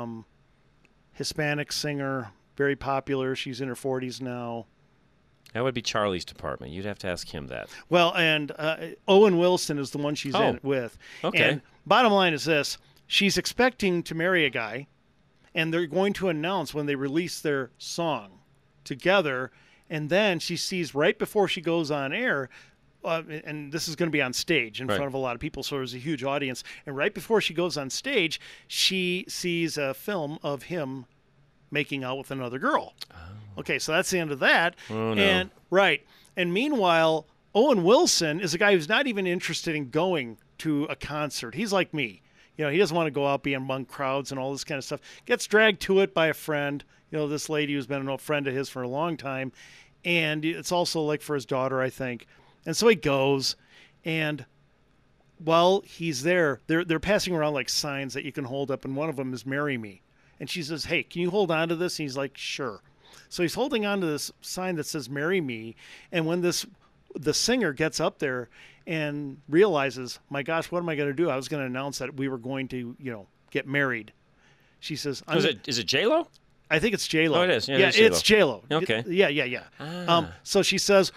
Hispanic singer, very popular. She's in her 40s now. That would be Charlie's department. You'd have to ask him that. Well, and Owen Wilson is the one she's in it with. Okay. And bottom line is this. She's expecting to marry a guy, and they're going to announce when they release their song together. And then she sees right before she goes on air, and this is going to be on stage in front of a lot of people, so there's a huge audience. And right before she goes on stage, she sees a film of him making out with another girl. Oh. Okay, so that's the end of that. Oh, no. And meanwhile, Owen Wilson is a guy who's not even interested in going to a concert. He's like me. He doesn't want to go out, be among crowds and all this kind of stuff. Gets dragged to it by a friend. This lady who's been a friend of his for a long time. And it's also like for his daughter, I think. And so he goes, and while he's there, they're passing around like signs that you can hold up, and one of them is Marry Me. And she says, hey, can you hold on to this? And he's like, sure. So he's holding on to this sign that says Marry Me, and when the singer gets up there and realizes, my gosh, what am I going to do? I was going to announce that we were going to, get married. She says, is it J-Lo? I think it's J-Lo. Oh, it is. Yeah, it's J-Lo. Okay. Yeah. So she says,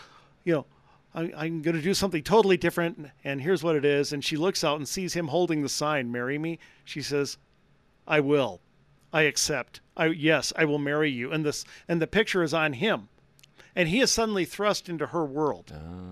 I'm going to do something totally different, and here's what it is. And she looks out and sees him holding the sign, Marry Me. She says, I will. I accept. Yes, I will marry you. And the picture is on him. And he is suddenly thrust into her world.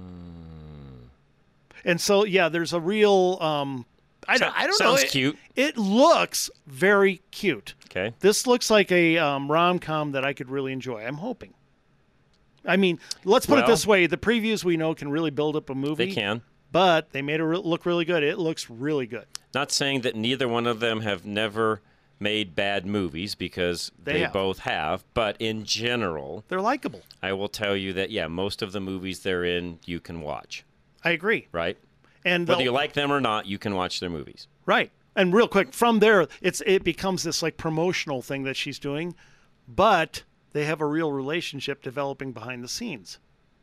And so, yeah, there's a real... I don't know. Sounds cute. It looks very cute. Okay. This looks like a rom-com that I could really enjoy. I'm hoping. I mean, let's put it this way. The previews we know can really build up a movie. They can. But they made it look really good. It looks really good. Not saying that neither one of them have never made bad movies, because they both have. But in general... they're likable. I will tell you that, most of the movies they're in, you can watch. I agree. Right? And whether you like them or not, you can watch their movies. Right. And real quick, from there, it becomes this like promotional thing that she's doing, but they have a real relationship developing behind the scenes.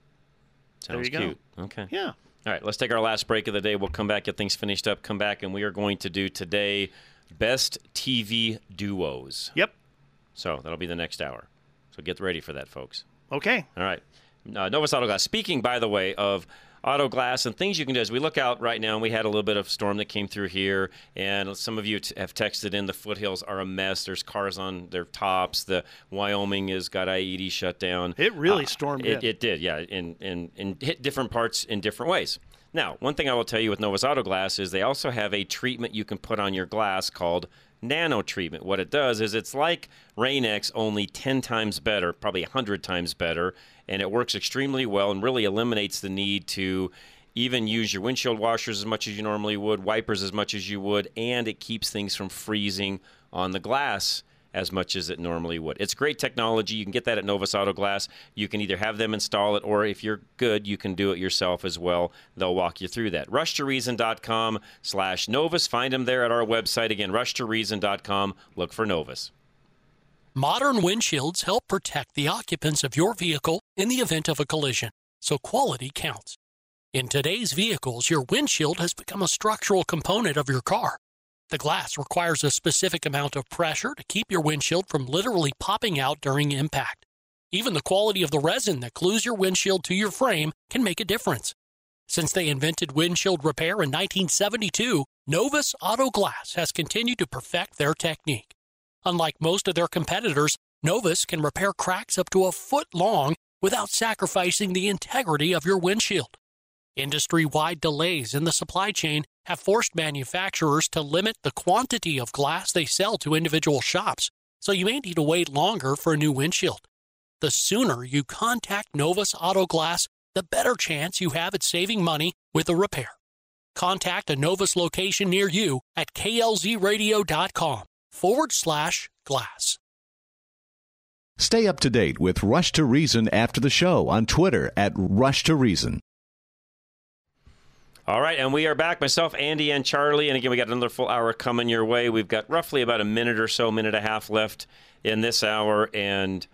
Sounds cute. Okay. Yeah. All right, let's take our last break of the day. We'll come back, get things finished up, come back, and we are going to do today Best TV Duos. Yep. So that'll be the next hour. So get ready for that, folks. Okay. All right. Novus Auto Glass. Speaking, by the way, of auto glass and things you can do as we look out right now, and we had a little bit of storm that came through here, and some of you have texted in the foothills are a mess. There's cars on their tops. The Wyoming has got I-80 shut down. It really stormed in. It did, yeah, and hit different parts in different ways. Now, one thing I will tell you with Novus Auto Glass is they also have a treatment you can put on your glass called nano treatment. What it does is it's like Rain-X, only 10 times better, probably 100 times better, and it works extremely well and really eliminates the need to even use your windshield washers as much as you normally would, wipers as much as you would, and it keeps things from freezing on the glass as much as it normally would. It's great technology. You can get that at Novus Auto Glass. You can either have them install it, or if you're good, you can do it yourself as well. They'll walk you through that. RushToReason.com/Novus. Find them there at our website. Again, RushToReason.com. Look for Novus. Modern windshields help protect the occupants of your vehicle in the event of a collision, so quality counts. In today's vehicles, your windshield has become a structural component of your car. The glass requires a specific amount of pressure to keep your windshield from literally popping out during impact. Even the quality of the resin that glues your windshield to your frame can make a difference. Since they invented windshield repair in 1972, Novus Auto Glass has continued to perfect their technique. Unlike most of their competitors, Novus can repair cracks up to a foot long without sacrificing the integrity of your windshield. Industry-wide delays in the supply chain have forced manufacturers to limit the quantity of glass they sell to individual shops, so you may need to wait longer for a new windshield. The sooner you contact Novus Auto Glass, the better chance you have at saving money with a repair. Contact a Novus location near you at klzradio.com/glass. Stay up to date with Rush to Reason after the show on Twitter at Rush to Reason. All right, and we are back, myself, Andy, and Charlie. And again, we got another full hour coming your way. We've got roughly about a minute or so, minute and a half left in this hour. And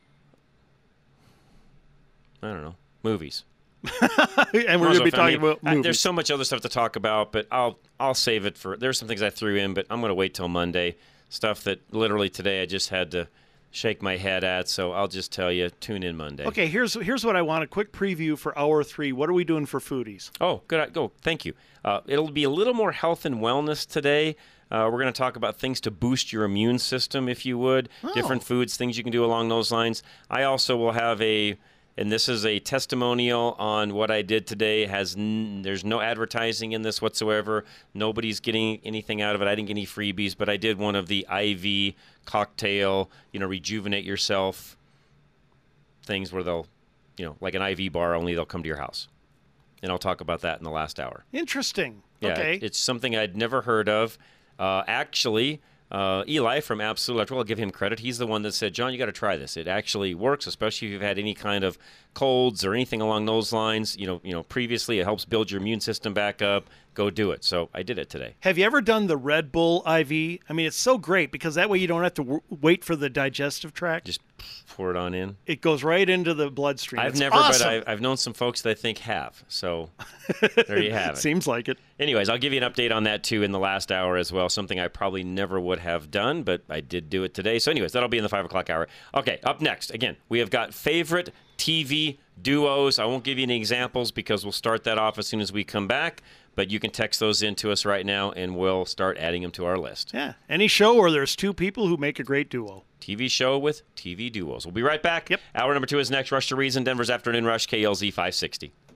I don't know, movies. And we're going to be talking about movies. There's so much other stuff to talk about, but I'll save it for. There's some things I threw in, but I'm going to wait till Monday. Stuff that literally today I just had to shake my head at, so I'll just tell you, tune in Monday. Okay, here's what I want, a quick preview for Hour 3. What are we doing for foodies? Oh, good. Go. Thank you. It'll be a little more health and wellness today. We're going to talk about things to boost your immune system, if you would. Different foods, things you can do along those lines. I also will have and this is a testimonial on what I did today. There's no advertising in this whatsoever. Nobody's getting anything out of it. I didn't get any freebies, but I did one of the IV cocktail, rejuvenate yourself things where they'll, like an IV bar, only they'll come to your house. And I'll talk about that in the last hour. Interesting. Yeah, okay. It's something I'd never heard of. Actually, Eli from Absolute Electrical, I'll give him credit. He's the one that said, John, you got to try this. It actually works, especially if you've had any kind of colds or anything along those lines. Previously, it helps build your immune system back up. Go do it. So I did it today. Have you ever done the Red Bull IV? I mean, it's so great because that way you don't have to wait for the digestive tract. Just pour it on in. It goes right into the bloodstream. I've it's never, awesome. but I've known some folks that I think have. So there you have it. Seems like it. Anyways, I'll give you an update on that too in the last hour as well. Something I probably never would have done, but I did do it today. So anyways, that'll be in the 5 o'clock hour. Okay, up next, again, we have got favorite TV duos. I won't give you any examples because we'll start that off as soon as we come back. But you can text those in to us right now, and we'll start adding them to our list. Yeah, any show where there's two people who make a great duo. TV show with TV duos. We'll be right back. Yep. Hour number 2 is next. Rush to Reason, Denver's Afternoon Rush, KLZ 560.